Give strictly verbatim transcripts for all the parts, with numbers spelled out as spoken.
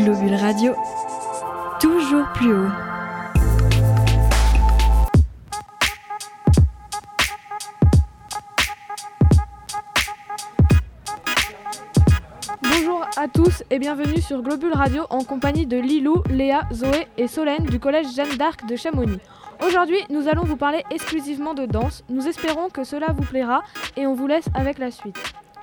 Globule Radio, toujours plus haut. Bonjour à tous et bienvenue sur Globule Radio en compagnie de Lilou, Léa, Zoé et Solène du collège Jeanne d'Arc de Chamonix. Aujourd'hui, nous allons vous parler exclusivement de danse. Nous espérons que cela vous plaira et on vous laisse avec la suite.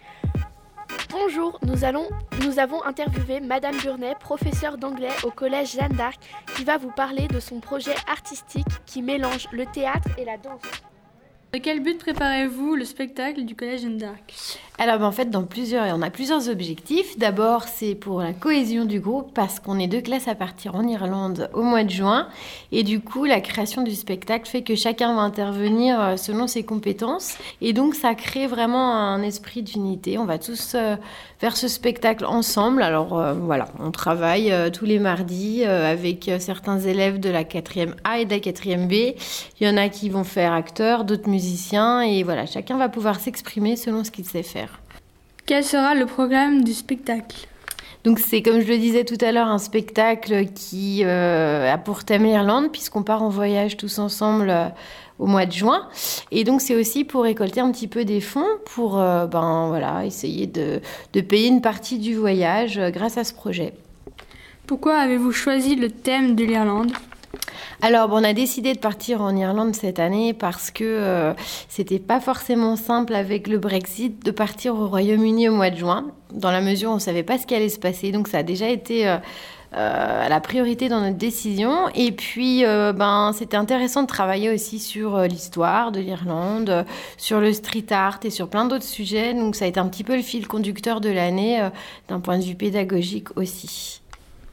Bonjour, nous, allons, nous avons interviewé Madame Burnet, professeure d'anglais au collège Jeanne d'Arc, qui va vous parler de son projet artistique qui mélange le théâtre et la danse. De quel but préparez-vous le spectacle du collège Jeanne d'Arc ? Alors ben, en fait, dans plusieurs, on a plusieurs objectifs. D'abord, c'est pour la cohésion du groupe parce qu'on est deux classes à partir en Irlande au mois de juin. Et du coup, la création du spectacle fait que chacun va intervenir selon ses compétences. Et donc, ça crée vraiment un esprit d'unité. On va tous euh, faire ce spectacle ensemble. Alors euh, voilà, on travaille euh, tous les mardis euh, avec euh, certains élèves de la quatrième A et de la quatrième B. Il y en a qui vont faire acteurs, d'autres musiciens. Et voilà, chacun va pouvoir s'exprimer selon ce qu'il sait faire. Quel sera le programme du spectacle ? Donc c'est, comme je le disais tout à l'heure, un spectacle qui euh, a pour thème l'Irlande, puisqu'on part en voyage tous ensemble euh, au mois de juin. Et donc c'est aussi pour récolter un petit peu des fonds, pour euh, ben, voilà, essayer de, de payer une partie du voyage euh, grâce à ce projet. Pourquoi avez-vous choisi le thème de l'Irlande ? Alors, bon, on a décidé de partir en Irlande cette année parce que euh, c'était pas forcément simple avec le Brexit de partir au Royaume-Uni au mois de juin, dans la mesure où on savait pas ce qui allait se passer. Donc, ça a déjà été euh, euh, la priorité dans notre décision. Et puis, euh, ben, c'était intéressant de travailler aussi sur euh, l'histoire de l'Irlande, euh, sur le street art et sur plein d'autres sujets. Donc, ça a été un petit peu le fil conducteur de l'année, euh, d'un point de vue pédagogique aussi.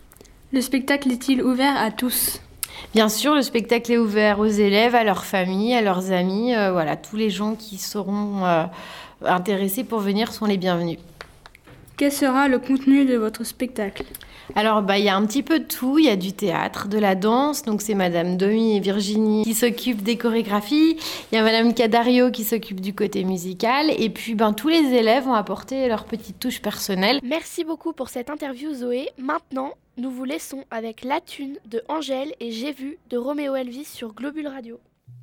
Le spectacle est-il ouvert à tous ? Bien sûr, le spectacle est ouvert aux élèves, à leurs familles, à leurs amis. Euh, voilà, tous les gens qui seront euh, intéressés pour venir sont les bienvenus. Quel sera le contenu de votre spectacle ? Alors, bah, il y a un petit peu de tout. Il y a du théâtre, de la danse. Donc, c'est Madame Domi et Virginie qui s'occupent des chorégraphies. Il y a Madame Cadario qui s'occupe du côté musical. Et puis, ben, tous les élèves vont apporter leur petite touche personnelle. Merci beaucoup pour cette interview, Zoé. Maintenant, nous vous laissons avec La Thune de Angèle et J'ai vu de Roméo Elvis sur Globule Radio.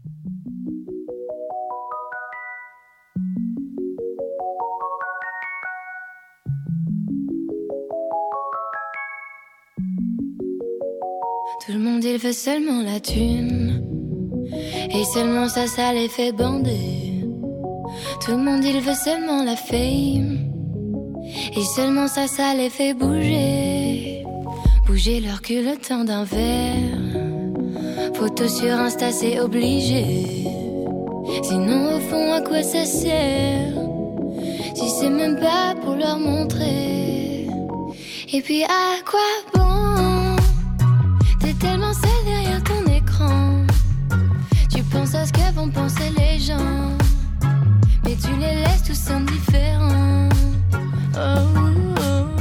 Tout le monde il veut seulement la thune, et seulement ça, ça les fait bander. Tout le monde il veut seulement la fame, et seulement ça, ça les fait bouger. Bouger leur cul le temps d'un verre, photo sur Insta c'est obligé. Sinon au fond à quoi ça sert, si c'est même pas pour leur montrer. Et puis à quoi bon, t'es tellement seul derrière ton écran. Tu penses à ce que vont penser les gens, mais tu les laisses tous indifférents. Oh, oh, oh.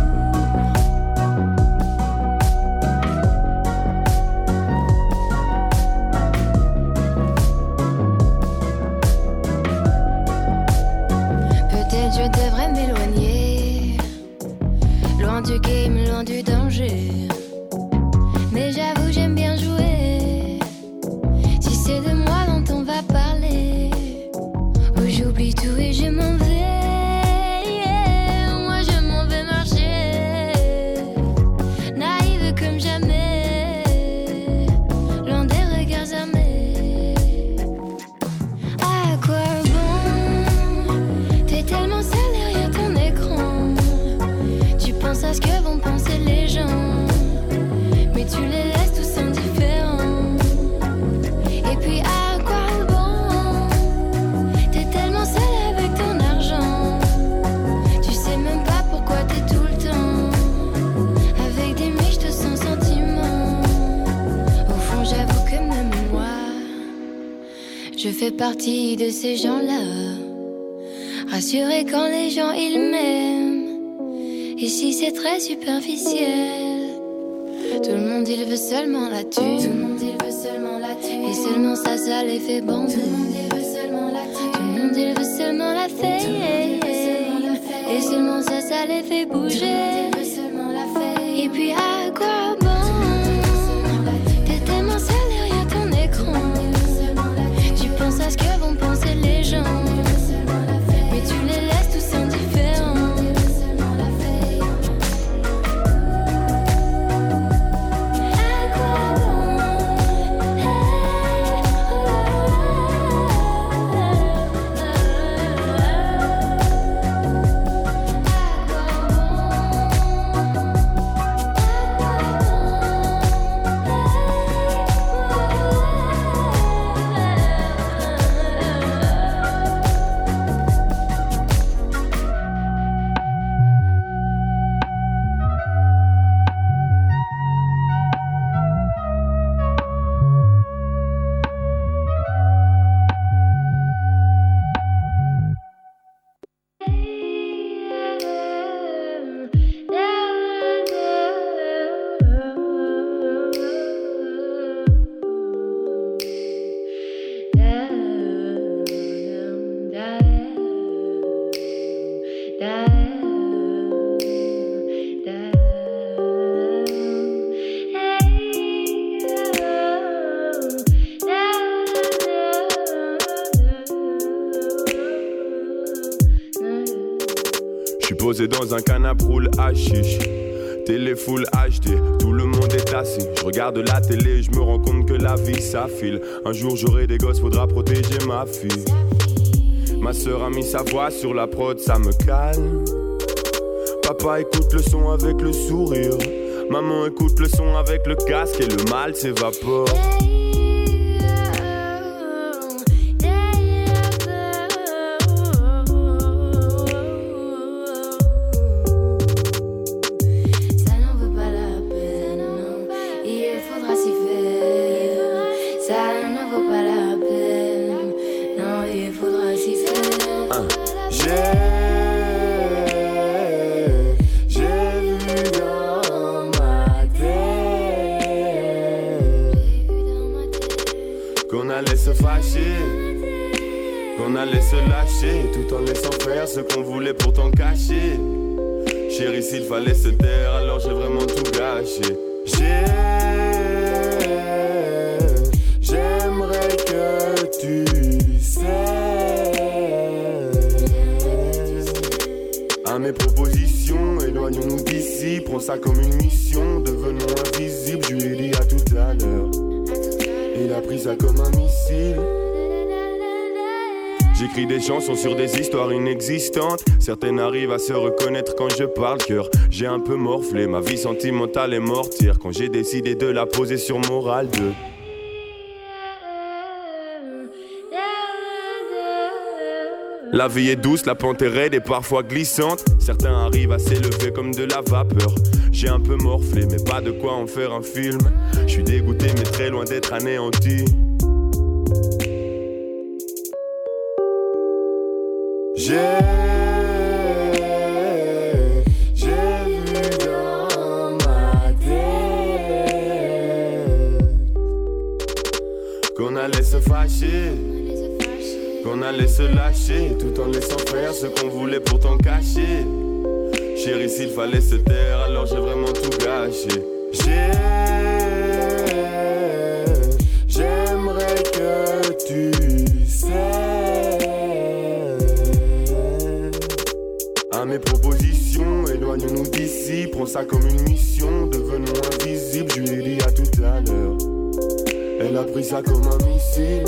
Peut-être je devrais m'éloigner, loin du game, loin du danger. Mais j'avoue j'aime bien jouer, si c'est de moi dont on va parler, où j'oublie tout et je m'en vais, yeah. Moi je m'en vais marcher, naïve comme jamais, loin des regards armés. À quoi bon, t'es tellement seul derrière ton écran. Tu penses à ce que vont penser les gens, mais tu les laisses tous indifférents. Et puis à quoi bon, t'es tellement seul avec ton argent. Tu sais même pas pourquoi t'es tout le temps avec des miches de sans sentiment. Au fond j'avoue que même moi, je fais partie de ces gens-là, rassurés quand les gens ils m'aiment. Et si c'est très superficiel, tout le monde il veut seulement la thune. Tout le monde il veut seulement la thune. Et seulement ça, ça les fait bander. Tout le monde il veut seulement la thune. Tout le monde il veut seulement la fame. Et seulement ça, ça les fait bouger. Et Et puis à quoi bon? T'es tellement seul derrière ton écran. Tu penses à ce que vont penser les gens, mais tu les laisses tous indifférents. Posé dans un canapé roule hashish, télé full H D, tout le monde est assis. Je regarde la télé, je me rends compte que la vie s'affile. Un jour j'aurai des gosses, faudra protéger ma fille. Ma sœur a mis sa voix sur la prod, ça me calme. Papa écoute le son avec le sourire. Maman écoute le son avec le casque et le mal s'évapore. Qu'on allait se lâcher tout en laissant faire ce qu'on voulait pourtant cacher. Chérie, s'il fallait se taire, alors j'ai vraiment tout gâché. J'ai... J'aimerais que tu sais. À mes propositions, éloignons-nous d'ici. Prends ça comme une mission, devenons invisibles. Je lui ai dit à tout à l'heure. Il a pris ça comme un missile. J'écris des chansons sur des histoires inexistantes. Certaines arrivent à se reconnaître quand je parle cœur. J'ai un peu morflé, ma vie sentimentale est mortière quand j'ai décidé de la poser sur Morale deux. La vie est douce, la pente est raide et parfois glissante. Certains arrivent à s'élever comme de la vapeur. J'ai un peu morflé, mais pas de quoi en faire un film. Je suis dégoûté, mais très loin d'être anéanti. J'ai... J'ai vu dans ma tête qu'on allait se fâcher, qu'on allait se lâcher, tout en laissant faire ce qu'on voulait pourtant cacher. Chérie, s'il fallait se taire, alors j'ai vraiment tout gâché. J'ai... J'aimerais que tu sais. À mes propositions, éloignons-nous d'ici. Prends ça comme une mission, devenons invisibles. Je lui ai dit à tout à l'heure. Elle a pris ça comme un missile.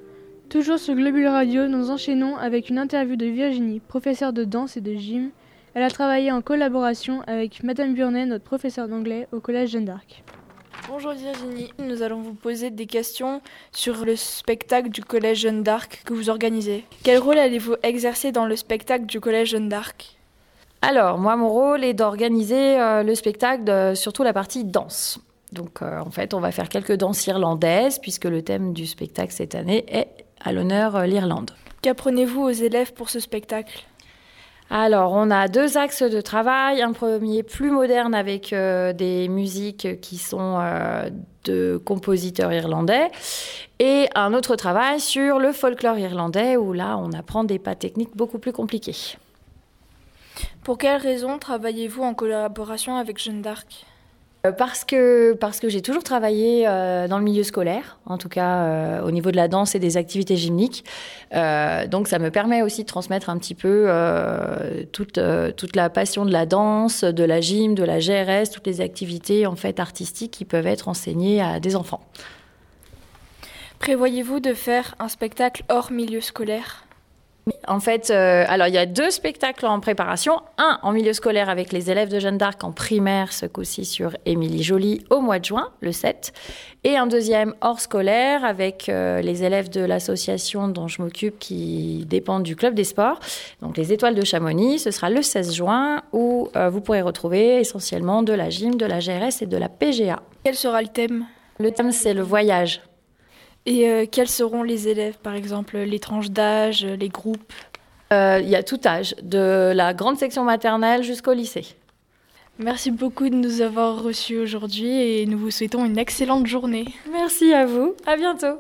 Toujours sur Globule Radio, nous enchaînons avec une interview de Virginie, professeure de danse et de gym. Elle a travaillé en collaboration avec Madame Burnet, notre professeure d'anglais au collège Jeanne d'Arc. Bonjour Virginie, nous allons vous poser des questions sur le spectacle du collège Jeanne d'Arc que vous organisez. Quel rôle allez-vous exercer dans le spectacle du collège Jeanne d'Arc ? Alors, moi, mon rôle est d'organiser euh, le spectacle, de, surtout la partie danse. Donc, euh, en fait, on va faire quelques danses irlandaises, puisque le thème du spectacle cette année est à l'honneur euh, l'Irlande. Qu'apprenez-vous aux élèves pour ce spectacle ? Alors, on a deux axes de travail. Un premier plus moderne avec euh, des musiques qui sont euh, de compositeurs irlandais. Et un autre travail sur le folklore irlandais, où là, on apprend des pas techniques beaucoup plus compliqués. Pour quelles raisons travaillez-vous en collaboration avec Jeanne d'Arc ? Parce que, parce que j'ai toujours travaillé euh, dans le milieu scolaire, en tout cas euh, au niveau de la danse et des activités gymniques. Euh, donc ça me permet aussi de transmettre un petit peu euh, toute, euh, toute la passion de la danse, de la gym, de la G R S, toutes les activités en fait, artistiques qui peuvent être enseignées à des enfants. Prévoyez-vous de faire un spectacle hors milieu scolaire ? En fait, euh, alors il y a deux spectacles en préparation. Un en milieu scolaire avec les élèves de Jeanne d'Arc en primaire, ce coup-ci sur Émilie Joly au mois de juin, le sept. Et un deuxième hors scolaire avec euh, les élèves de l'association dont je m'occupe qui dépendent du club des sports. Donc les Étoiles de Chamonix, ce sera le seize juin où euh, vous pourrez retrouver essentiellement de la gym, de la G R S et de la P G A. Quel sera le thème ? Le thème, c'est le voyage. Et euh, quels seront les élèves, par exemple, les tranches d'âge, les groupes ? Euh, il y a tout âge, de la grande section maternelle jusqu'au lycée. Merci beaucoup de nous avoir reçus aujourd'hui et nous vous souhaitons une excellente journée. Merci à vous, à bientôt.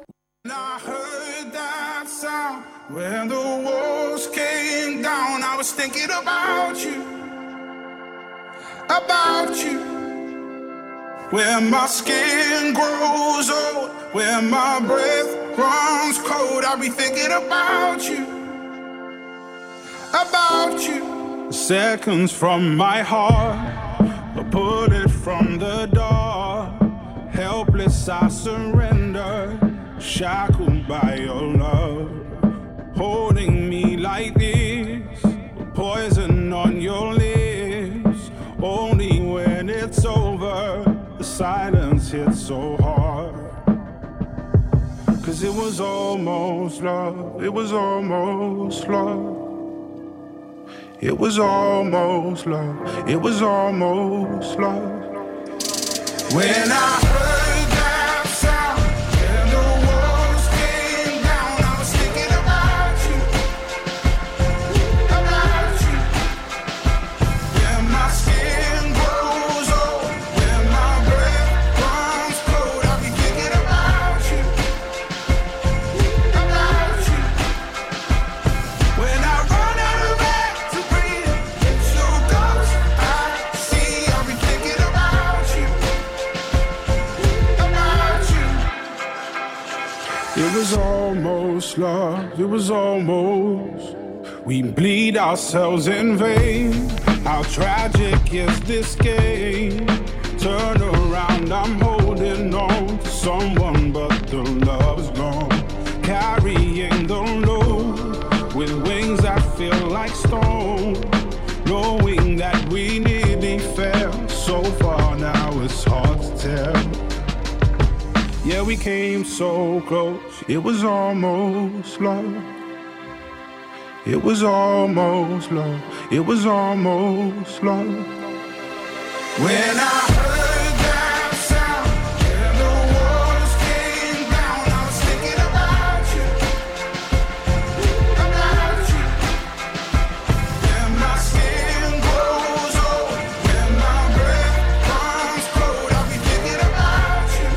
Where my skin grows old, where my breath runs cold, I'll be thinking about you, about you. Seconds from my heart, a bullet from the dark. Helpless I surrender, shackled by your love. Holding me like this, poison on your lips. Only when it's over, the silence hits so hard. Cause it was almost love, it was almost love. It was almost love, it was almost love. When I heard that sound and the walls came down, I was thinking about you, about you. When my skin grows old, when my breath runs cold, I'll be thinking about you, about you. When I run out of air to breathe, it's your ghost I see, I'll be thinking about you, about you. It was almost love, it was almost. We bleed ourselves in vain. How tragic is this game? Turn around, I'm holding on to someone, but the love's gone. Carrying the load with wings that feel like stone. Knowing that we nearly fell so far, now it's hard to tell. Yeah, we came so close, it was almost love. It was almost love, it was almost love. When I heard that sound and the walls came down, I was thinking about you, about you. When my skin grows old, when my breath runs cold, I'll be thinking about you,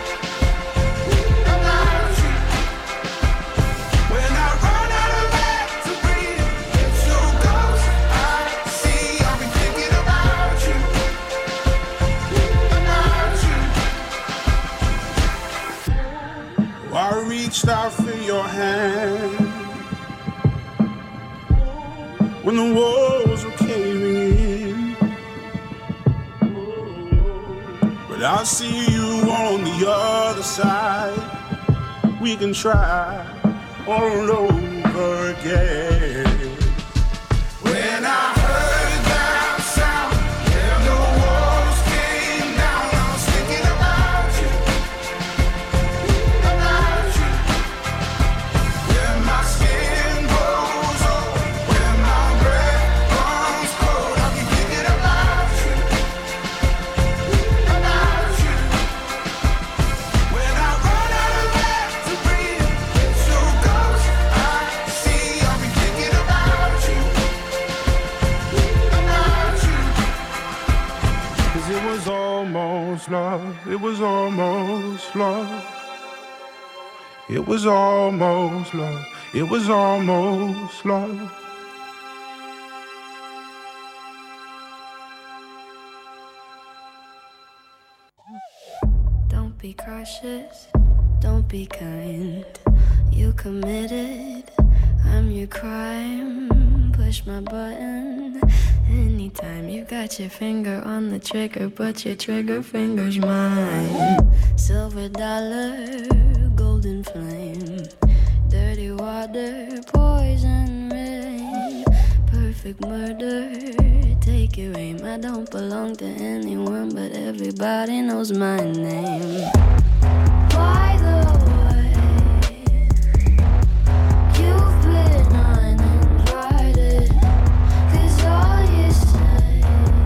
about you. When I run out of air to breathe, it's your ghost I see, I'll be thinking about you, about you. Oh, I reached out for your hand when the walls were caving in, but I see you on the other side. We can try all over again. When I heard that almost love. It was almost love. It was almost love. It was almost love. Don't be cautious, don't be kind. You committed, I'm your crime. Push my button anytime. You got your finger on the trigger, but your trigger finger's mine. Silver dollar, golden flame. Dirty water, poison rain. Perfect murder, take your aim. I don't belong to anyone, but everybody knows my name. By the way, you've been uninvited, 'cause all you say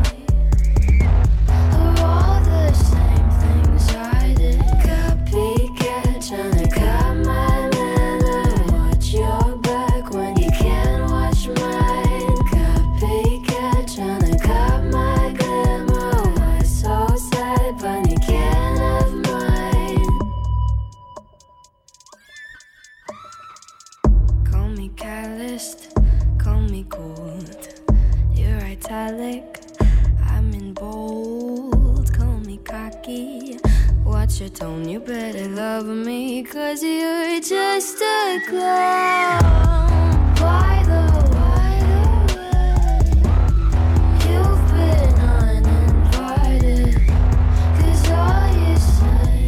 are all the same things I did. Copycat, tryna cut my manner. Watch your back when you can't watch mine. Copycat, tryna cut my glamour. Why so sad, but you can't have mine. Call me calloused, call me cold. You're italic, I'm in bold. Call me cocky, watch your tone. You better love me, 'cause you're just a clown. By the way, you've been uninvited, 'cause all you say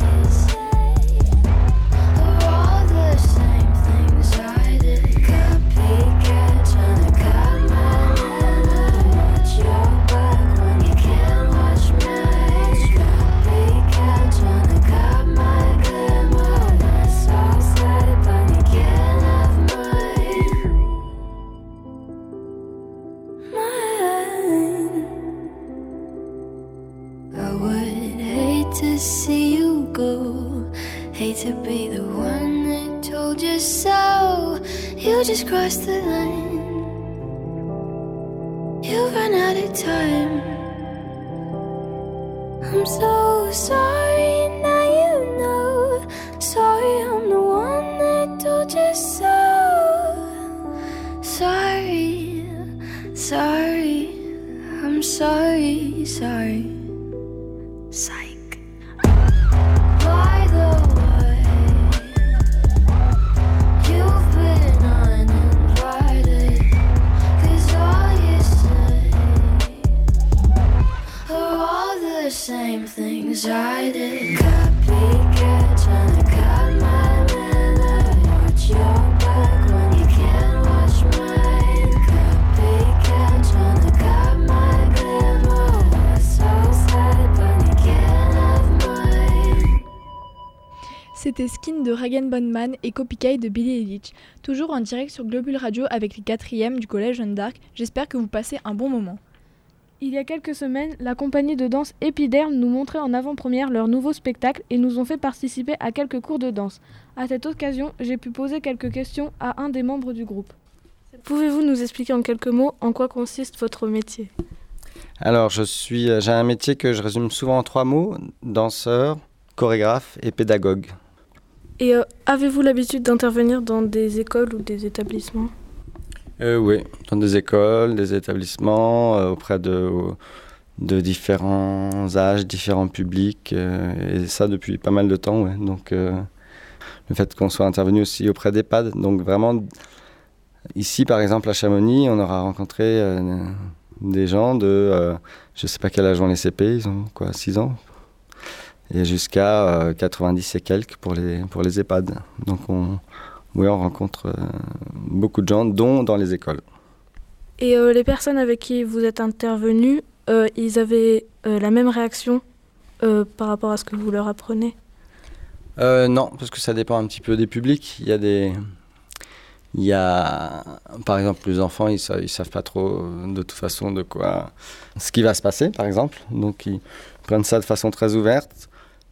are all the same things I did. Copycat, tryna cut my manner. Watch your back when you can't watch mine. Copycat, tryna cut my glamour. Why so sad, but you can't have mine. Mine. I would hate to see you go. Hate to be the one that told you so. You just crossed the line. You ran out of time. I'm so sorry, now you know. Sorry, I'm the one that told you so. Sorry, sorry, I'm sorry, sorry. Psych. By the way, you've been uninvited, 'cause all you say are all the same things I did. Copycat, tryna cut my manner. Watch your back when you can't watch mine. Copycat, tryna cut my glamour. Why so sad, but you can't have mine. C'était Skin de Regan Bondman et Copycat de Billie Eilish. Toujours en direct sur Globule Radio avec les quatrièmes du collège Jeanne d'Arc. J'espère que vous passez un bon moment. Il y a quelques semaines, la compagnie de danse Épiderme nous montrait en avant-première leur nouveau spectacle et nous ont fait participer à quelques cours de danse. À cette occasion, j'ai pu poser quelques questions à un des membres du groupe. Pouvez-vous nous expliquer en quelques mots en quoi consiste votre métier ? Alors, je suis, j'ai un métier que je résume souvent en trois mots, danseur, chorégraphe et pédagogue. Et euh, avez-vous l'habitude d'intervenir dans des écoles ou des établissements ? Euh, oui, dans des écoles, des établissements, euh, auprès de, de différents âges, différents publics, euh, et ça depuis pas mal de temps. Ouais. Donc, euh, le fait qu'on soit intervenu aussi auprès d'EHPAD, donc vraiment, ici par exemple à Chamonix, on aura rencontré euh, des gens de, euh, je ne sais pas quel âge ont les C P, ils ont quoi, six ans, et jusqu'à euh, quatre-vingt-dix et quelques pour les, pour les EHPAD. Donc on... Oui, on rencontre euh, beaucoup de gens, dont dans les écoles. Et euh, les personnes avec qui vous êtes intervenus, euh, ils avaient euh, la même réaction euh, par rapport à ce que vous leur apprenez ? euh, Non, parce que ça dépend un petit peu des publics. Il y a des... Il y a, par exemple, les enfants, ils ne savent pas trop de toute façon de quoi... ce qui va se passer, par exemple. Donc, ils prennent ça de façon très ouverte.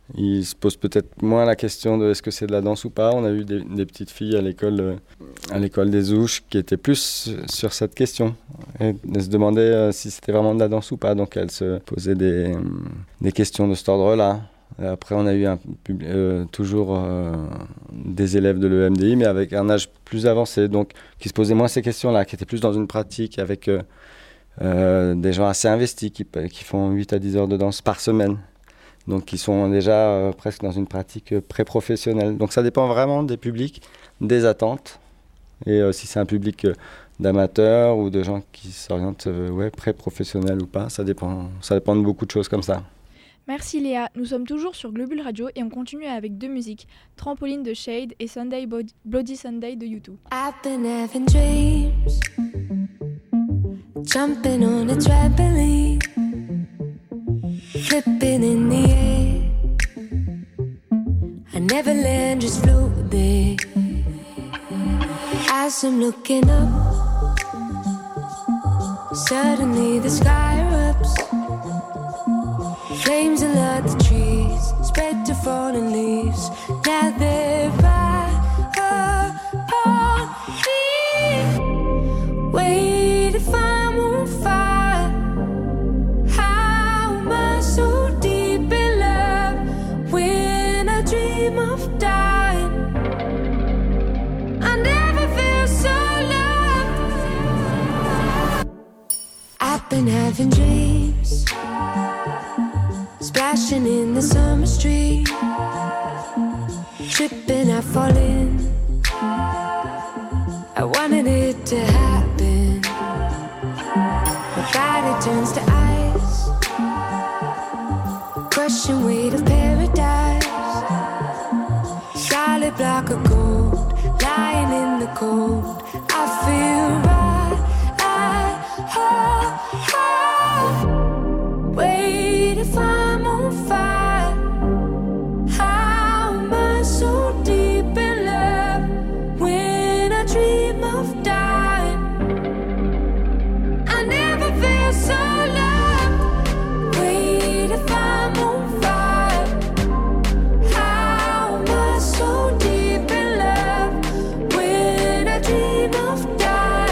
Ils se posent peut-être moins la question de est-ce que c'est de la danse ou pas. On a eu des, des petites filles à l'école, euh, à l'école des Ouches qui étaient plus sur cette question. Et elles se demandaient euh, si c'était vraiment de la danse ou pas. Donc elles se posaient des, euh, des questions de cet ordre-là. Et après, on a eu un, euh, toujours euh, des élèves de l'E M D I, mais avec un âge plus avancé, donc qui se posaient moins ces questions-là, qui étaient plus dans une pratique avec euh, euh, des gens assez investis, qui, qui font huit à dix heures de danse par semaine. Donc qui sont déjà euh, presque dans une pratique euh, pré-professionnelle. Donc ça dépend vraiment des publics, des attentes. Et euh, si c'est un public euh, d'amateurs ou de gens qui s'orientent euh, ouais, pré-professionnels ou pas, ça dépend, ça dépend de beaucoup de choses comme ça. Merci Léa, nous sommes toujours sur Globule Radio et on continue avec deux musiques, Trampoline de Shade et Sunday Bloody Sunday de U deux. I've been having dreams, jumping on a trampoline, flipping in the air. I never land, just float there. As I'm looking up, suddenly the sky erupts. Flames alert the trees, spread to fallen leaves. Now they're right upon me. Wait if I'm on fire. How am I so deep in love when I dream of dying? I never feel so loved. I've been having dreams, splashing in the summer street, tripping, I fall in. I wanted it to happen. My body turns to ice, crushing weight of paradise. Solid block of gold, lying in the cold. I feel right, I, oh, oh. Wait if I'm on fire. How am I so deep in love when I dream of dying? I never feel so loved. Wait if I'm on fire. How am I so deep in love when I dream of dying?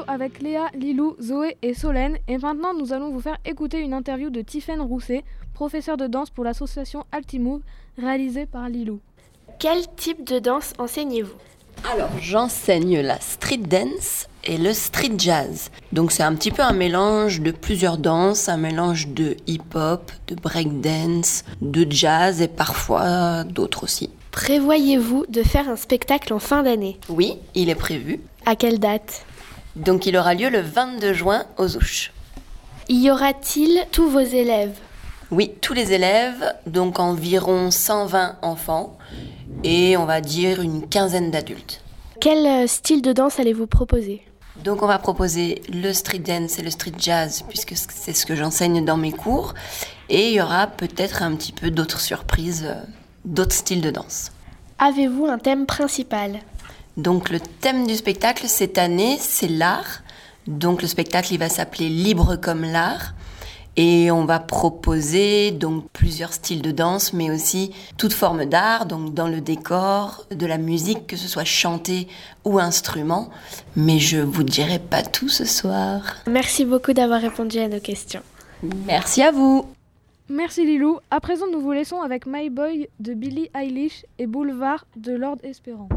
avec Léa, Lilou, Zoé et Solène. Et maintenant, nous allons vous faire écouter une interview de Tiffaine Rousset, professeure de danse pour l'association Altimove, réalisée par Lilou. Quel type de danse enseignez-vous ? Alors, j'enseigne la street dance et le street jazz. Donc, c'est un petit peu un mélange de plusieurs danses, un mélange de hip-hop, de break dance, de jazz et parfois d'autres aussi. Prévoyez-vous de faire un spectacle en fin d'année ? Oui, il est prévu. À quelle date ? Donc, il aura lieu le vingt-deux juin aux Ouches. Y aura-t-il tous vos élèves ? Oui, tous les élèves, donc environ cent vingt enfants. Et on va dire une quinzaine d'adultes. Quel style de danse allez-vous proposer ? Donc on va proposer le street dance et le street jazz, puisque c'est ce que j'enseigne dans mes cours. Et il y aura peut-être un petit peu d'autres surprises, d'autres styles de danse. Avez-vous un thème principal ? Donc le thème du spectacle cette année, c'est l'art. Donc le spectacle, il va s'appeler Libre comme l'art. Et on va proposer donc plusieurs styles de danse, mais aussi toute forme d'art, donc dans le décor, de la musique, que ce soit chanté ou instrument. Mais je vous dirai pas tout ce soir. Merci beaucoup d'avoir répondu à nos questions. Merci à vous. Merci Lilou. À présent, nous vous laissons avec My Boy de Billie Eilish et Boulevard de Lord Espérant.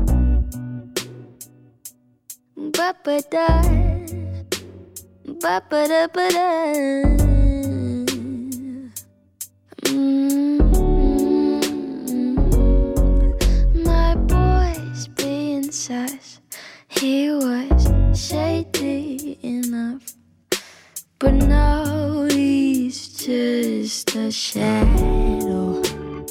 Ba-ba-da, ba-ba-da-ba-da. My boy's being sus. He was shady enough, but now he's just a shadow.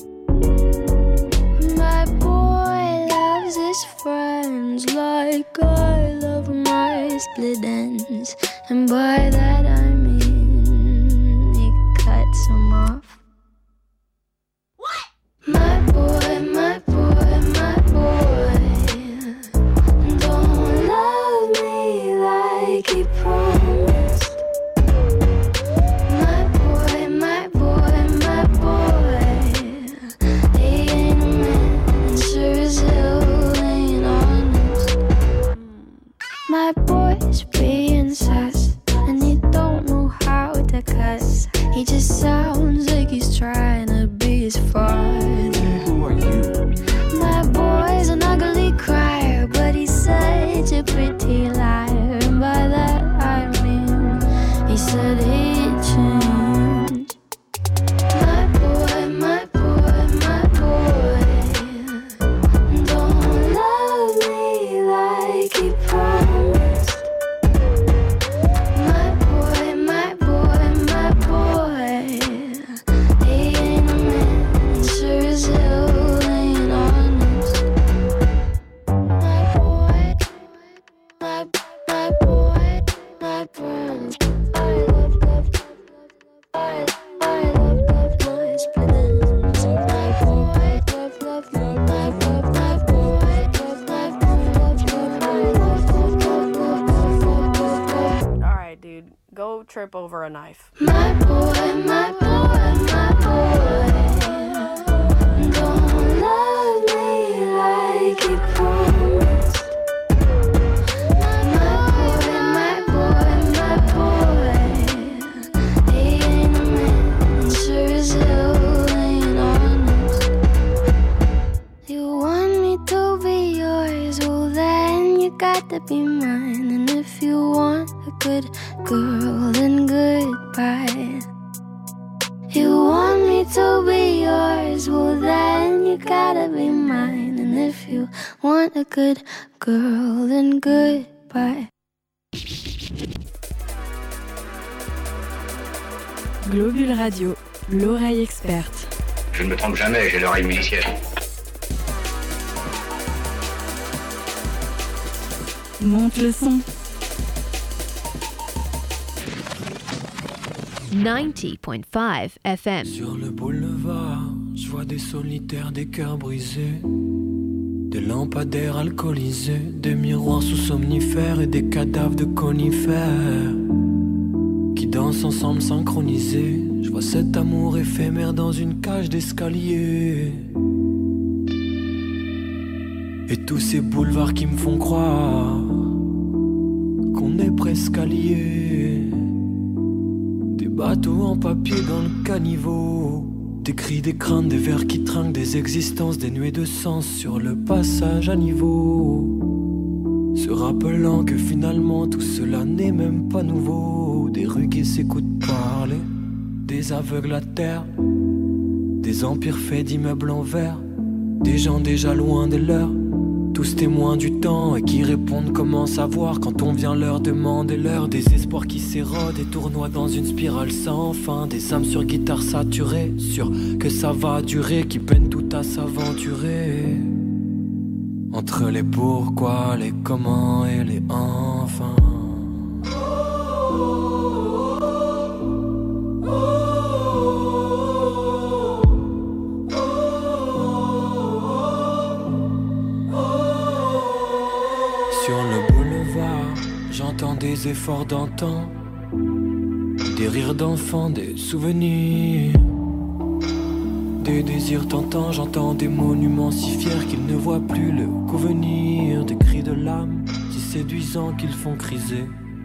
My boy loves his friends like I love my split ends, and by that I mean he cuts them off. My boy, my boy, my boy don't love me like he promised. My boy, my boy, my boy, he ain't a man and sure as hell ain't honest. My boy's being sus and he don't know how to cuss. He just sounds like he's trying to be his father. Who are you? My boy's an ugly crier, but he's such a pretty liar. And by that I mean he said he'd change. My boy, my boy, my boy don't love me like he promised. My boy, my boy, my boy, he ain't a man and sure as hell ain't honest. My boy, my, my boy, my boy, I love, love, I, I love, love my split ends. My boy, love, love, love, my love, my boy, love, my boy, love, love, I love, love, love, love, love, love, love. Alright, dude, go trip over a knife. My boy, my boy, my boy don't love me like he promised. My boy, my boy, my boy, he ain't a man and sure as hell ain't honest. You want me to be yours, well then you got to be mine. And if you want a good girl, then goodbye. You want me to be yours, well then you gotta be mine. And if you want a good girl, then goodbye. Globule Radio, l'oreille experte. Je ne me trompe jamais, j'ai l'oreille musicienne. Monte le son. ninety point five F M. Sur le boulevard, je vois des solitaires, des cœurs brisés, des lampadaires alcoolisés, des miroirs sous somnifères et des cadavres de conifères qui dansent ensemble synchronisés. Je vois cet amour éphémère dans une cage d'escalier. Et tous ces boulevards qui me font croire qu'on est près escalier. Des bateaux en papier dans le caniveau. Des cris, des craintes, des vers qui trinquent, des existences dénuées de sens sur le passage à niveau. Se rappelant que finalement tout cela n'est même pas nouveau. Des rues qui s'écoutent parler, des aveugles à terre, des empires faits d'immeubles en verre, des gens déjà loin de l'heure, tous témoins du temps et qui répondent comment savoir quand on vient leur demander l'heure. Des espoirs qui s'érodent et tournoient dans une spirale sans fin. Des âmes sur guitare saturées, sûres que ça va durer, qui peinent tout à s'aventurer. Entre les pourquoi, les comment et les enfin. J'entends des efforts d'antan, des rires d'enfants, des souvenirs, des désirs tentants. J'entends des monuments si fiers qu'ils ne voient plus le coup venir. Des cris de l'âme si séduisants qu'ils font criser.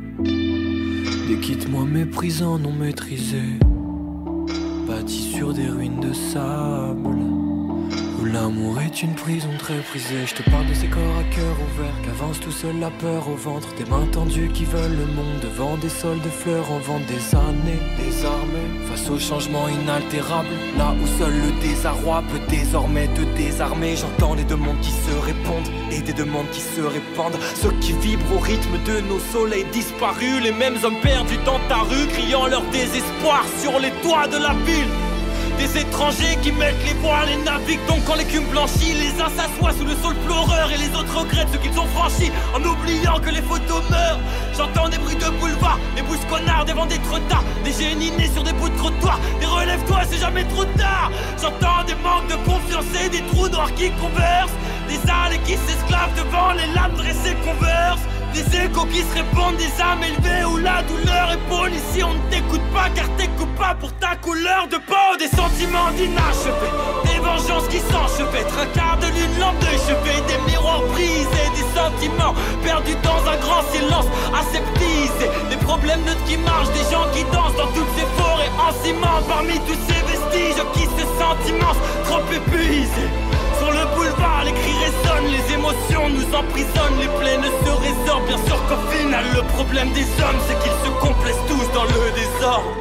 Des quitte-moi méprisants non maîtrisés, bâtis sur des ruines de sable, où l'amour est une prison très prisée. Je te parle de ces corps à cœur ouvert, qu'avance tout seul la peur au ventre. Des mains tendues qui veulent le monde, devant des sols de fleurs en vente. Des années désarmées, face au changement inaltérable, là où seul le désarroi peut désormais te désarmer. J'entends les deux mondes qui se répondent et des demandes qui se répandent. Ceux qui vibrent au rythme de nos soleils disparus, les mêmes hommes perdus dans ta rue, criant leur désespoir sur les toits de la ville. Des étrangers qui mettent les voiles et naviguent donc quand l'écume blanchit. Les uns s'assoient sous le sol pleureur et les autres regrettent ce qu'ils ont franchi, en oubliant que les photos meurent. J'entends des bruits de boulevard, des bouches connards, des vents des trottards, des génies nés sur des bouts de trottoir. Des relève-toi, c'est jamais trop tard. J'entends des manques de confiance et des trous noirs qui conversent, des allées qui s'esclavent devant les lames dressées conversent. Des échos qui se répondent, des âmes élevées où la douleur épaule. Ici on ne t'écoute pas car t'es coupable pour ta couleur de peau. Des sentiments d'inachevés, des vengeances qui s'enchevêtrent, un quart de lune, lampe de chevet, des miroirs brisés, des sentiments perdus dans un grand silence aseptisé. Des problèmes neutres qui marchent, des gens qui dansent dans toutes ces forêts en ciment. Parmi tous ces vestiges qui se sentent immenses, trop épuisés. Sur le boulevard, les cris résonnent, les émotions nous emprisonnent, les plaies ne se résorbent. Bien sûr qu'au final, le problème des hommes, c'est qu'ils se complaisent tous dans le désordre.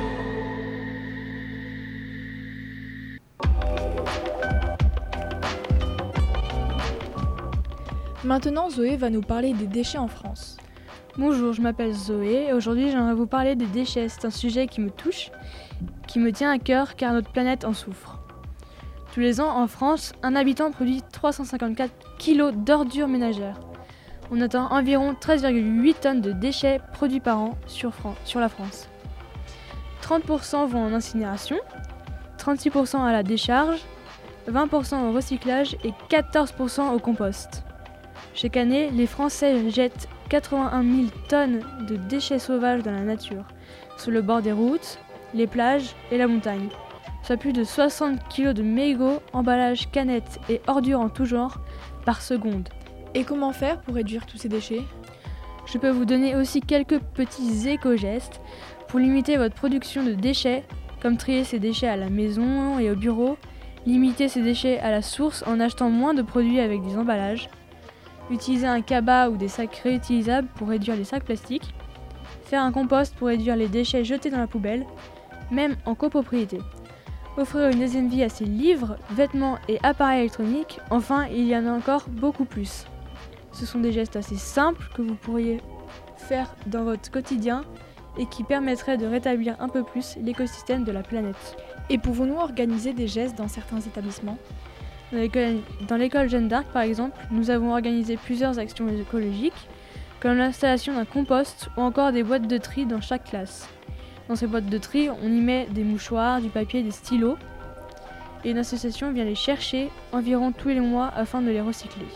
Maintenant, Zoé va nous parler des déchets en France. Bonjour, je m'appelle Zoé et aujourd'hui, j'aimerais vous parler des déchets. C'est un sujet qui me touche, qui me tient à cœur car notre planète en souffre. Tous les ans, en France, un habitant produit trois cent cinquante-quatre kilos d'ordures ménagères. On attend environ treize virgule huit tonnes de déchets produits par an sur, Fran- sur la France. trente pour cent vont en incinération, trente-six pour cent à la décharge, vingt pour cent au recyclage et quatorze pour cent au compost. Chaque année, les Français jettent quatre-vingt-un mille tonnes de déchets sauvages dans la nature, sur le bord des routes, les plages et la montagne. Soit plus de soixante kilos de mégots, emballages, canettes et ordures en tout genre par seconde. Et comment faire pour réduire tous ces déchets ? Je peux vous donner aussi quelques petits éco-gestes pour limiter votre production de déchets, comme trier ces déchets à la maison et au bureau, limiter ces déchets à la source en achetant moins de produits avec des emballages, utiliser un cabas ou des sacs réutilisables pour réduire les sacs plastiques, faire un compost pour réduire les déchets jetés dans la poubelle, même en copropriété. Offrir une deuxième vie à ses livres, vêtements et appareils électroniques, enfin il y en a encore beaucoup plus. Ce sont des gestes assez simples que vous pourriez faire dans votre quotidien et qui permettraient de rétablir un peu plus l'écosystème de la planète. Et pouvons-nous organiser des gestes dans certains établissements ? Dans l'école, dans l'école Jeanne d'Arc par exemple, nous avons organisé plusieurs actions écologiques, comme l'installation d'un compost ou encore des boîtes de tri dans chaque classe. Dans ces boîtes de tri, on y met des mouchoirs, du papier, des stylos. Et une association vient les chercher environ tous les mois afin de les recycler.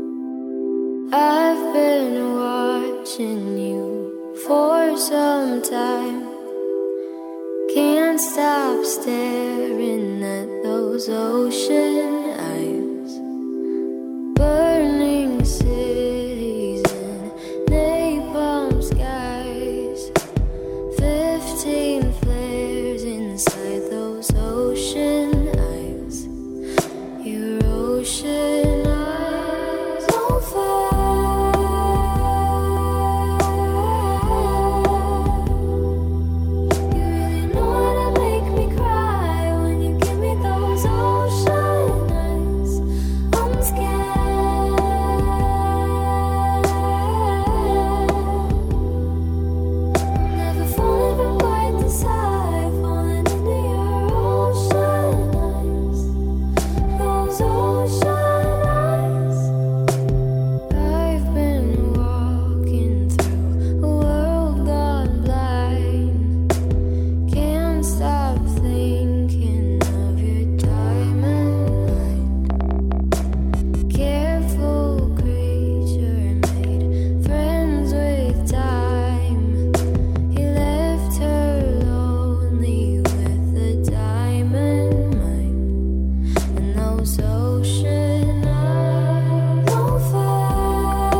I've been watching you for some time. time. Can't stop staring at those ocean eyes. Burning cities and napalm skies. Fifteen flares inside those ocean eyes. Your ocean eyes on fire. You really know how to make me cry when you give me those ocean eyes. I'm scared. Never falling from quite this high, falling into your ocean eyes. Those ocean eyes. I've been walking through a world gone blind. Can't stop thinking of your diamond mind. Careful creature made friends with time. He left her lonely with the diamond mind. And those ocean eyes on fire.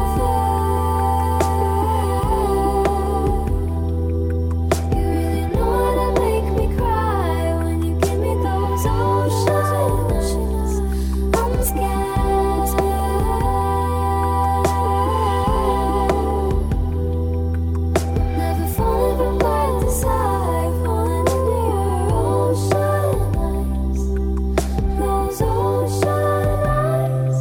You really know how to make me cry when you give me those ocean eyes. I'm scared. Never falling from quite this high, falling into your ocean eyes. Those ocean eyes.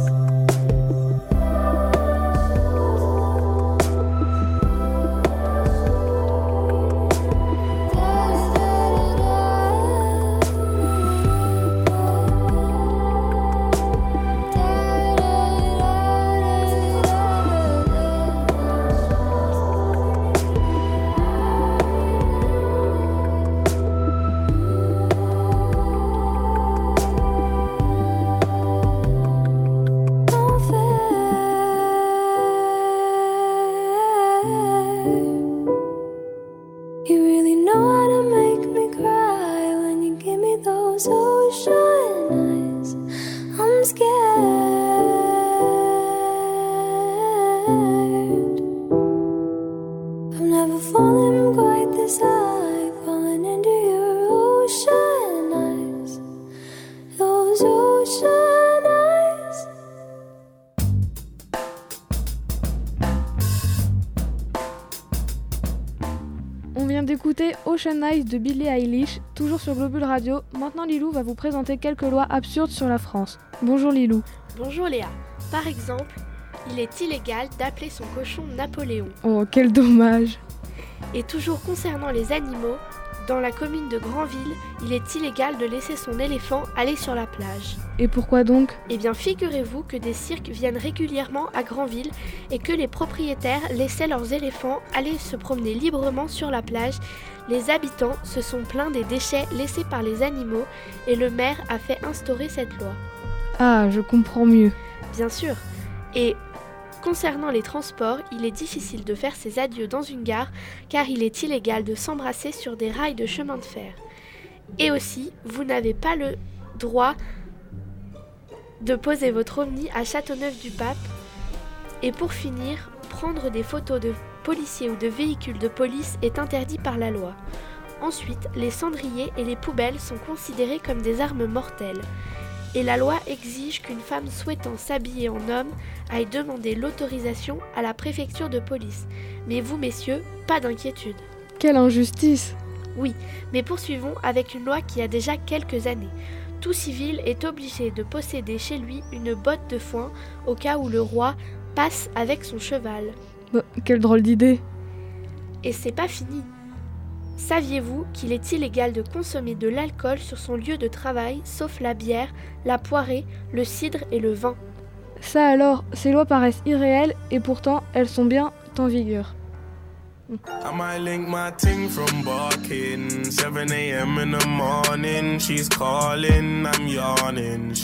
You really know how to make me cry when you give me those ocean eyes. I'm scared. I've never fallen quite this high, falling into your ocean eyes. Those ocean eyes. On vient d'écouter Ocean Eyes de Billie Eilish, toujours sur Globule Radio. Maintenant, Lilou va vous présenter quelques lois absurdes sur la France. Bonjour Lilou. Bonjour Léa. Par exemple, il est illégal d'appeler son cochon Napoléon. Oh, quel dommage. Et toujours concernant les animaux, dans la commune de Granville, il est illégal de laisser son éléphant aller sur la plage. Et pourquoi donc ? Eh bien, figurez-vous que des cirques viennent régulièrement à Granville et que les propriétaires laissaient leurs éléphants aller se promener librement sur la plage. Les habitants se sont plaints des déchets laissés par les animaux et le maire a fait instaurer cette loi. Ah, je comprends mieux. Bien sûr. Et concernant les transports, il est difficile de faire ses adieux dans une gare car il est illégal de s'embrasser sur des rails de chemin de fer. Et aussi, vous n'avez pas le droit de poser votre ovni à Châteauneuf-du-Pape. Et pour finir, prendre des photos de policiers ou de véhicules de police est interdit par la loi. Ensuite, les cendriers et les poubelles sont considérés comme des armes mortelles. Et la loi exige qu'une femme souhaitant s'habiller en homme aille demander l'autorisation à la préfecture de police. Mais vous, messieurs, pas d'inquiétude. Quelle injustice! Oui, mais poursuivons avec une loi qui a déjà quelques années. Tout civil est obligé de posséder chez lui une botte de foin au cas où le roi passe avec son cheval. Bah, quelle drôle d'idée! Et c'est pas fini. Saviez-vous qu'il est illégal de consommer de l'alcool sur son lieu de travail, sauf la bière, la poirée, le cidre et le vin? Ça alors, ces lois paraissent irréelles et pourtant elles sont bien en vigueur. I might link my ting from barking. seven a.m. in the morning, she's calling, I'm yawning. She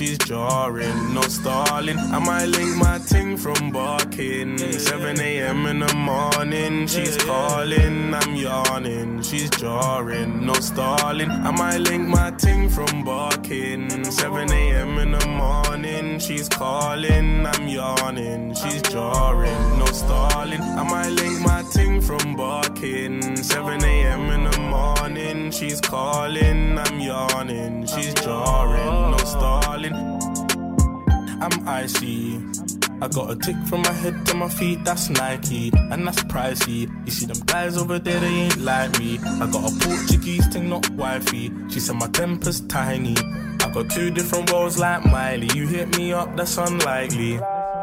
she's jarring, no stalling. I might link my ting from barking. seven a.m. in the morning, she's calling, I'm yawning, she's jarring, no stalling. I might link my ting from barking. seven a.m. in the morning, she's calling, I'm yawning, she's jarring, no stalling. I might link my ting from barking. seven a.m. in the morning, she's calling, I'm yawning, she's jarring, no stalling. I'm icy, I got a tick from my head to my feet, that's Nike, and that's pricey. You see them guys over there, they ain't like me. I got a Portuguese thing, not wifey. She said my temper's tiny. I got two different worlds like Miley. You hit me up, that's unlikely.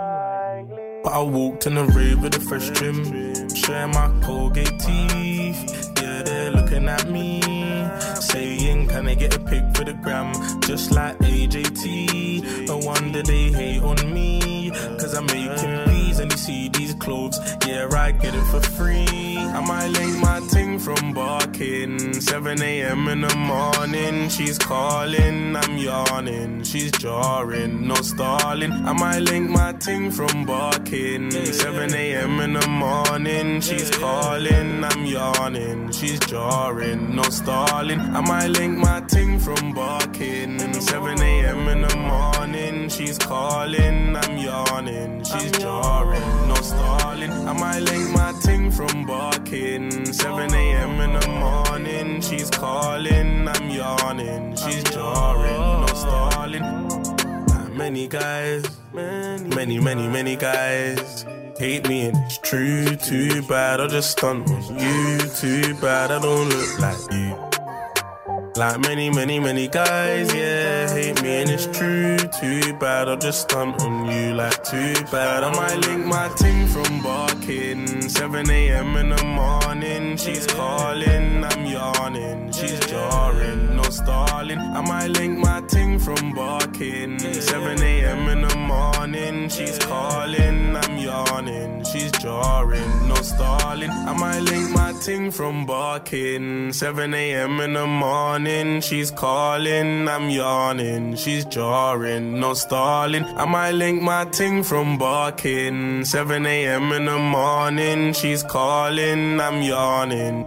But I walked in the rave with a fresh trim, sharing my Colgate teeth. Yeah, they're looking at me, saying, can I get a pic for the gram? Just like A J T. No wonder they hate on me, cause I'm making beats and you see these clothes. Yeah, I get it for free. I might link my ting from barking. seven a.m. in the morning, she's calling, I'm yawning, she's jarring, no stalling. I might link my ting from barking. seven a.m. in the morning, she's calling, I'm yawning, she's jarring, no stalling. I might link my ting from barking. seven a.m. in the morning, she's calling, I'm yawning, she's jarring, no stalling. I might link my ting from barking. seven a.m. in the morning, she's calling, I'm yawning, she's jarring, no stalling. Not many guys, many, many, many guys hate me and it's true, too bad I just stunt on you, too bad I don't look like you. Like many, many, many guys, yeah, hate me and it's true, too bad I just stunt on you, like too bad. I might link my ting from barking. seven a.m. in the morning, she's calling, I'm yawning, she's jarring, no stalling. I might link my ting from barking. seven a.m. in the morning, she's calling, I'm yawning, she's jarring, no stalling. I might link my ting from barking. seven a.m. in the morning, she's calling, I'm yawning, she's jarring, no stalling. I might link my ting from barking. seven a.m. in the morning, she's calling, I'm yawning.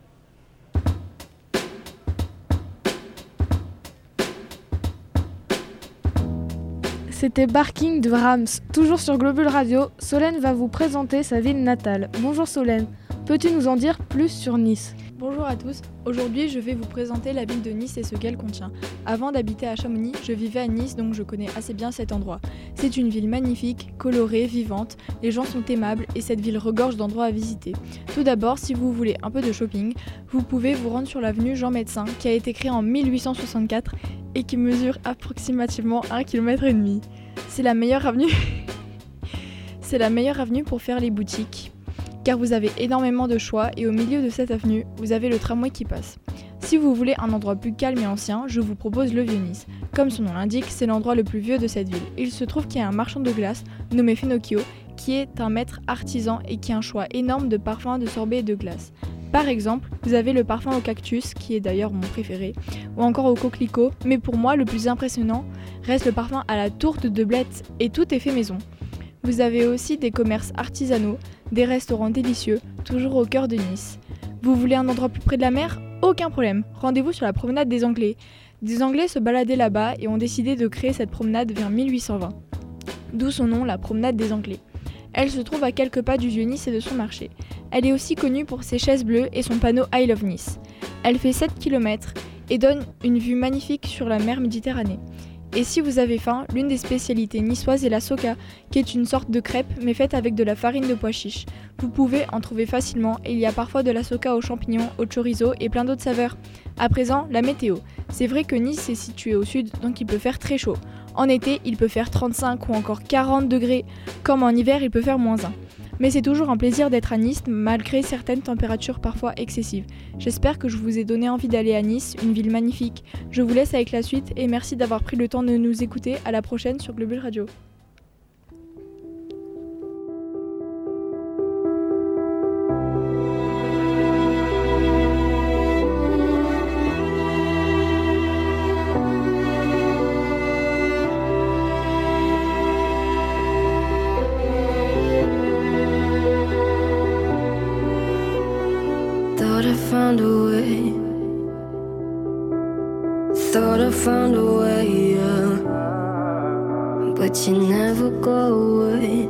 C'était Barking de Brahms. Toujours sur Globule Radio, Solène va vous présenter sa ville natale. Bonjour Solène, peux-tu nous en dire plus sur Nice ? Bonjour à tous, aujourd'hui je vais vous présenter la ville de Nice et ce qu'elle contient. Avant d'habiter à Chamonix, je vivais à Nice donc je connais assez bien cet endroit. C'est une ville magnifique, colorée, vivante, les gens sont aimables et cette ville regorge d'endroits à visiter. Tout d'abord, si vous voulez un peu de shopping, vous pouvez vous rendre sur l'avenue Jean Médecin qui a été créée en mille huit cent soixante-quatre et qui mesure approximativement un virgule cinq kilomètres. C'est la meilleure avenue. C'est la meilleure avenue pour faire les boutiques, car vous avez énormément de choix et au milieu de cette avenue, vous avez le tramway qui passe. Si vous voulez un endroit plus calme et ancien, je vous propose le Vieux-Nice. Comme son nom l'indique, c'est l'endroit le plus vieux de cette ville. Il se trouve qu'il y a un marchand de glace nommé Finocchio, qui est un maître artisan et qui a un choix énorme de parfums, de sorbets et de glaces. Par exemple, vous avez le parfum au cactus, qui est d'ailleurs mon préféré, ou encore au coquelicot, mais pour moi, le plus impressionnant reste le parfum à la tourte de blette, et tout est fait maison. Vous avez aussi des commerces artisanaux, des restaurants délicieux, toujours au cœur de Nice. Vous voulez un endroit plus près de la mer ? Aucun problème, rendez-vous sur la promenade des Anglais. Des Anglais se baladaient là-bas et ont décidé de créer cette promenade vers mille huit cent vingt. D'où son nom, la promenade des Anglais. Elle se trouve à quelques pas du Vieux-Nice et de son marché. Elle est aussi connue pour ses chaises bleues et son panneau I Love Nice. Elle fait sept kilomètres et donne une vue magnifique sur la mer Méditerranée. Et si vous avez faim, l'une des spécialités niçoises est la soca, qui est une sorte de crêpe mais faite avec de la farine de pois chiche. Vous pouvez en trouver facilement et il y a parfois de la soca aux champignons, au chorizo et plein d'autres saveurs. À présent, la météo. C'est vrai que Nice est située au sud, donc il peut faire très chaud. En été, il peut faire trente-cinq ou encore quarante degrés, comme en hiver, il peut faire moins un. Mais c'est toujours un plaisir d'être à Nice, malgré certaines températures parfois excessives. J'espère que je vous ai donné envie d'aller à Nice, une ville magnifique. Je vous laisse avec la suite et merci d'avoir pris le temps de nous écouter. À la prochaine sur Globule Radio. but you never go away.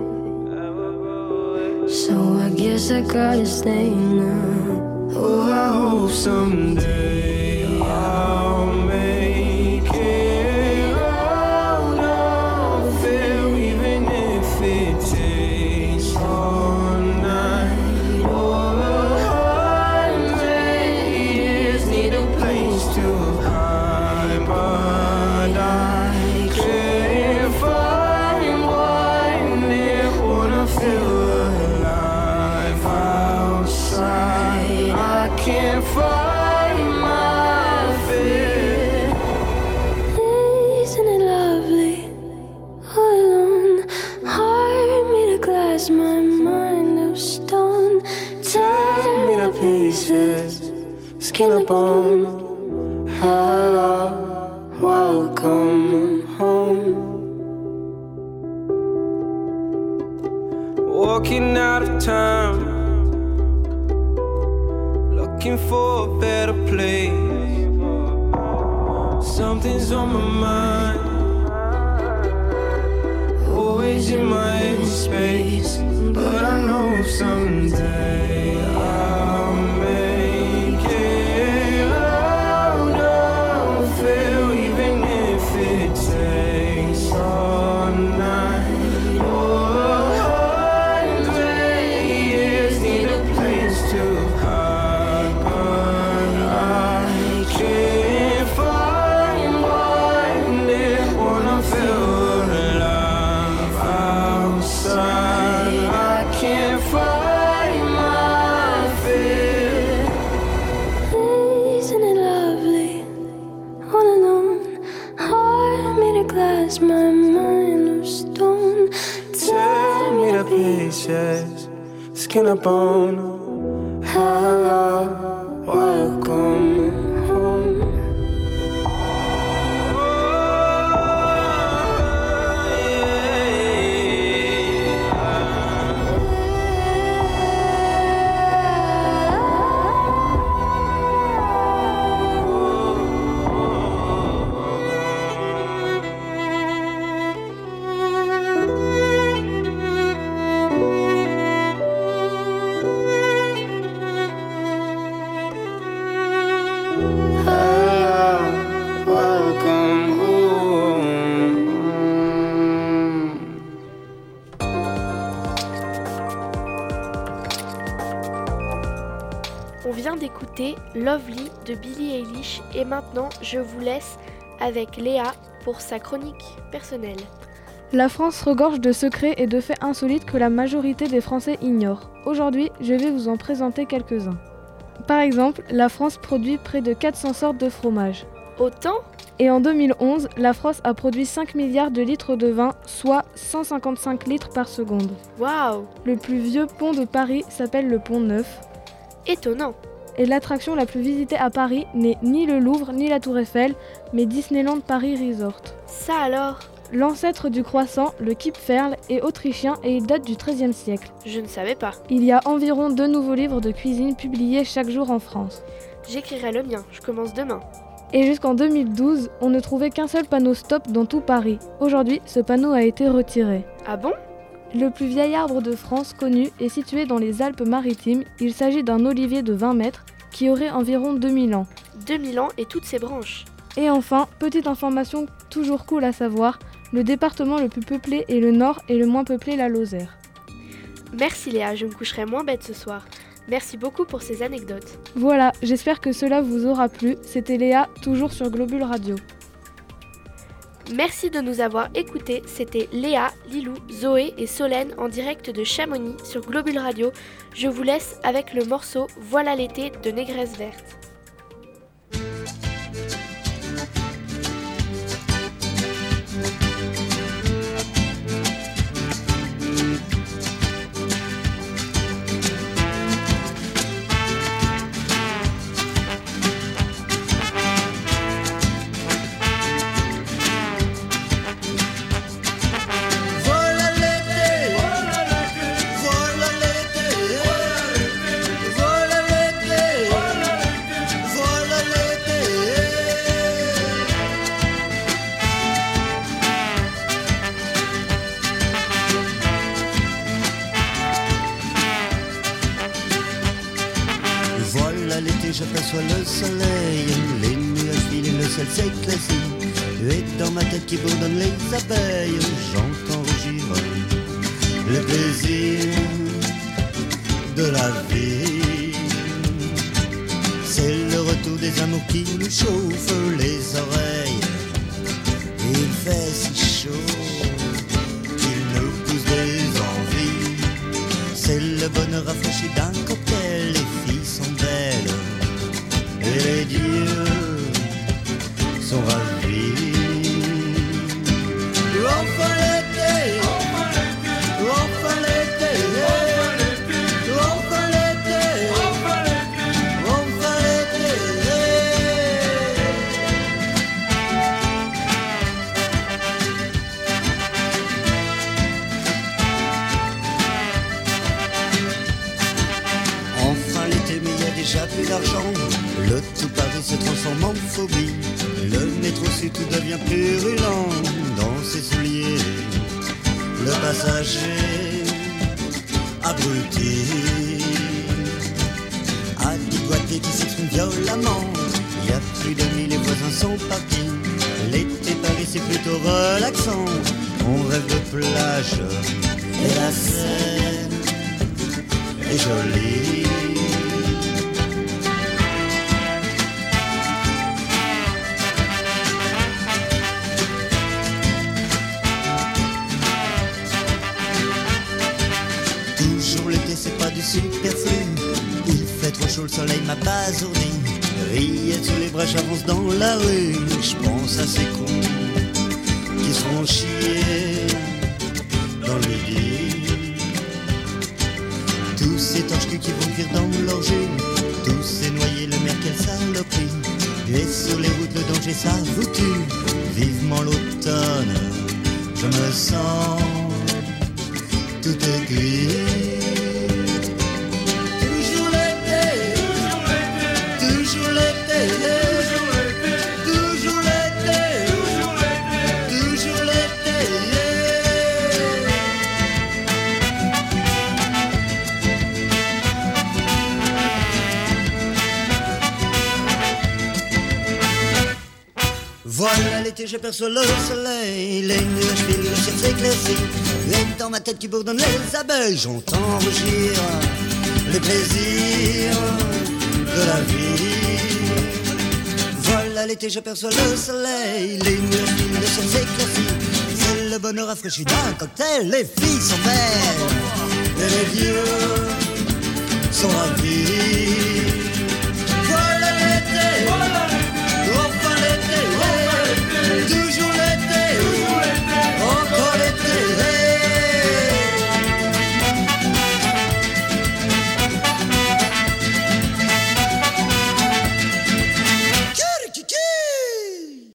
So I guess I gotta stay now. Oh, I hope someday I'll make it out of there, even if it takes all night or a hundred years. Need a place to hide, but I can't find one there. Wanna feel alive outside. I can't find my fear. Isn't it lovely? All alone, heart made of glass, my mind of stone. Tear me to pieces, skin and bone. Hello, welcome home. Walking out of time, looking for a better place. Something's on my mind, always in my empty space. But I know someday I'll make it out of here, even if it takes all night or a hundred years. Need a place to hide, but I can't find one there. Wanna feel alive outside. I can't find my fear. Isn't it lovely? All alone, heart made of glass, my mind of stone. Tear me to pieces, skin and bone. Hello, welcome home. On vient d'écouter Lovely de Billie Eilish et maintenant je vous laisse avec Léa pour sa chronique personnelle. La France regorge de secrets et de faits insolites que la majorité des Français ignorent. Aujourd'hui, je vais vous en présenter quelques-uns. Par exemple, la France produit près de quatre cents sortes de fromage. Autant ? Et en deux mille onze, la France a produit cinq milliards de litres de vin, soit cent cinquante-cinq litres par seconde. Waouh ! Le plus vieux pont de Paris s'appelle le Pont Neuf. Étonnant. Et l'attraction la plus visitée à Paris n'est ni le Louvre ni la Tour Eiffel, mais Disneyland Paris Resort. Ça alors ? L'ancêtre du croissant, le Kipferl, est autrichien et il date du treizième siècle. Je ne savais pas. Il y a environ deux nouveaux livres de cuisine publiés chaque jour en France. J'écrirai le mien, je commence demain. Et jusqu'en deux mille douze, on ne trouvait qu'un seul panneau stop dans tout Paris. Aujourd'hui, ce panneau a été retiré. Ah bon ? Le plus vieil arbre de France connu est situé dans les Alpes-Maritimes. Il s'agit d'un olivier de vingt mètres qui aurait environ deux mille ans. deux mille ans et toutes ses branches. Et enfin, petite information toujours cool à savoir, le département le plus peuplé est le Nord et le moins peuplé la Lozère. Merci Léa, je me coucherai moins bête ce soir. Merci beaucoup pour ces anecdotes. Voilà, j'espère que cela vous aura plu. C'était Léa, toujours sur Globule Radio. Merci de nous avoir écoutés. C'était Léa, Lilou, Zoé et Solène en direct de Chamonix sur Globule Radio. Je vous laisse avec le morceau Voilà l'été de Négresse Verte. Voilà l'été, l'été, j'aperçois le soleil, les nuages filent et le ciel s'éclaircit. Et dans ma tête qui bourdonne les abeilles, j'entends rugir le plaisir de la vie. C'est le retour des amours qui nous chauffent les oreilles. Il fait si chaud qu'il nous pousse des envies. C'est le bonheur rafraîchi d'un cocktail. Les filles sont belles et les dieux sont ravis. Enfin l'été, enfin l'été, enfin l'été, enfin l'été. Enfin l'été, mais il y a déjà plus d'argent. Le tout Paris se transforme en phobie. Le métro sud tout devient purulent dans ses souliers. Le passager abruti a dit boîtier qui s'exprime violemment. Il y a plus d'amis, les voisins sont partis. L'été Paris c'est plutôt relaxant. On rêve de plage et la Seine est jolie. C'est pas du superflu. Il fait trop chaud, le soleil m'a basourdi. Rillettes sous les bras, j'avance dans la rue. Je pense à ces cons qui seront chiés dans le lit. Tous ces torches qui vont cuire dans leur jus. Tous ces noyés, le mer, quelle saloperie. Et sur les routes, le danger, ça vous tue. Vivement l'automne, je me sens tout aiguille. Voilà l'été, j'aperçois le soleil, les nuages filent, le ciel s'éclaircit. Et dans ma tête qui bourdonne les abeilles, j'entends rugir le plaisir de la vie. Voilà l'été, j'aperçois le soleil, les nuages filent, le ciel s'éclaircit. C'est le bonheur rafraîchi d'un cocktail, les filles sont belles et les vieux sont ravis.